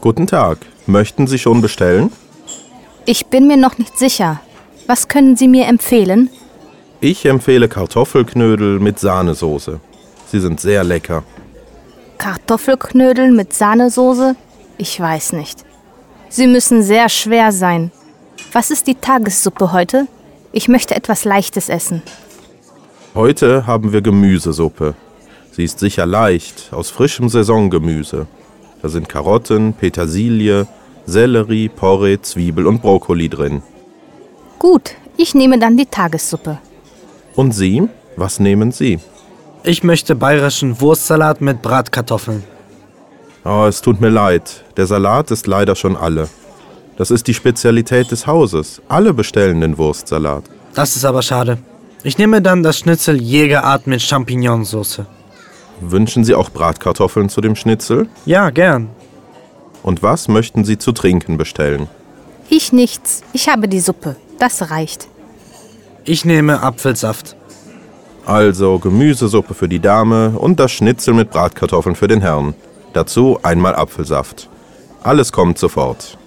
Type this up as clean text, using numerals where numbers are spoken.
Guten Tag. Möchten Sie schon bestellen? Ich bin mir noch nicht sicher. Was können Sie mir empfehlen? Ich empfehle Kartoffelknödel mit Sahnesoße. Sie sind sehr lecker. Kartoffelknödel mit Sahnesoße? Ich weiß nicht. Sie müssen sehr schwer sein. Was ist die Tagessuppe heute? Ich möchte etwas Leichtes essen. Heute haben wir Gemüsesuppe. Sie ist sicher leicht, aus frischem Saisongemüse. Da sind Karotten, Petersilie, Sellerie, Porree, Zwiebel und Brokkoli drin. Gut, ich nehme dann die Tagessuppe. Und Sie? Was nehmen Sie? Ich möchte bayerischen Wurstsalat mit Bratkartoffeln. Oh, es tut mir leid. Der Salat ist leider schon alle. Das ist die Spezialität des Hauses. Alle bestellen den Wurstsalat. Das ist aber schade. Ich nehme dann das Schnitzel Jägerart mit Champignonsauce. Wünschen Sie auch Bratkartoffeln zu dem Schnitzel? Ja, gern. Und was möchten Sie zu trinken bestellen? Ich nichts. Ich habe die Suppe. Das reicht. Ich nehme Apfelsaft. Also Gemüsesuppe für die Dame und das Schnitzel mit Bratkartoffeln für den Herrn. Dazu einmal Apfelsaft. Alles kommt sofort.